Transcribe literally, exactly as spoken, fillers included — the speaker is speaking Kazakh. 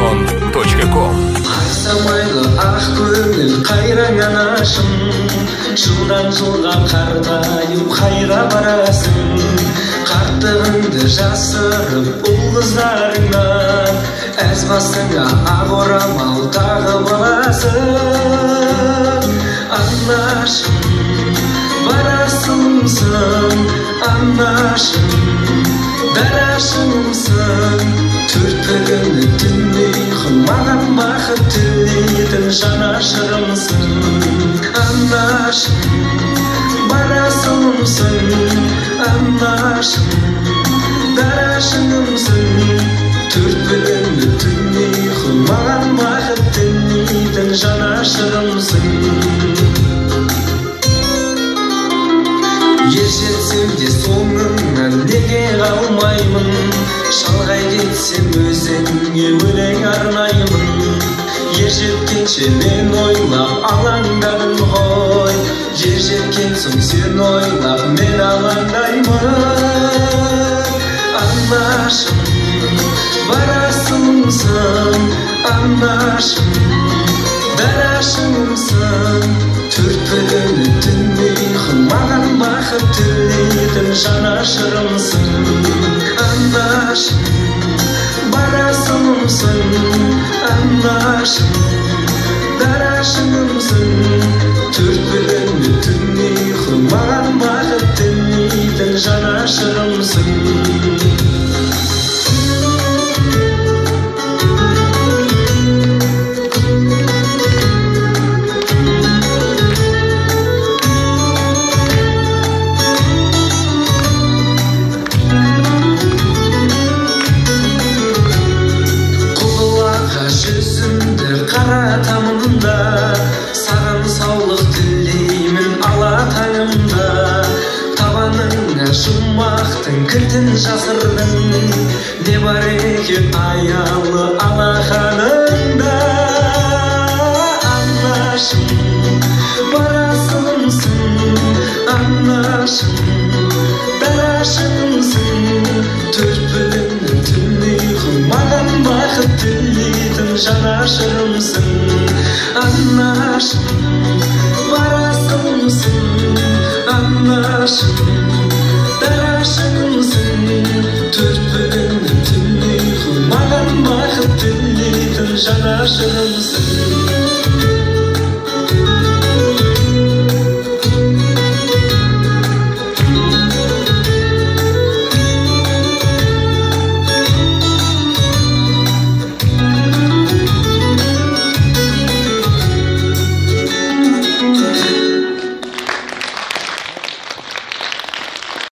Артон точка ком. Самайлы ақ көңіл қайраң анашым, жылдан жылға қартайып қайда барасың? Қарттығыңды жасырып ұл қыздарыңнан, әз басыңа ақ орамал тағып аласың. Анашым, барасыңсың, анашым, дарашымсың, төрт күні түней маған бақыт тілейтін жанашырымсың. Анашым, барасыңсың, анашым, дарашымсың, төрт күні түней маған бақыт тілейтін жанашырымсың. Ер жетсем де соңыңнан неге қалмаймын, шалғай кетсем өзіңе өлең арнаймын. Ер жеткенше мен ойлап алаңдадым ғой, ер жеткен соң сен ойлап мен алаңдаймын. Анашым, барасыңсың, анашым, дарашымсың, төрт күні түней маған бақыт тілейтін жанашырымсың. Анашым, барасыңсың, анашым, дарашымсың, төрт күні түней маған бақыт тілейтін жанашырымсың. Саған саулық тілеймін алатаңымда, табаныңа жұмақтың кілтін жасырдың, не бар екен аялы алақаныңда. Анашым, барасыңсың, анашым, дарашымсың, төрт күні түней маған бақыт тілейтін жанашырымсың. Анашым, барасыңсың, анашым, дарашымсың, төрт күні түней маған бақыт тілейтін жанашырым.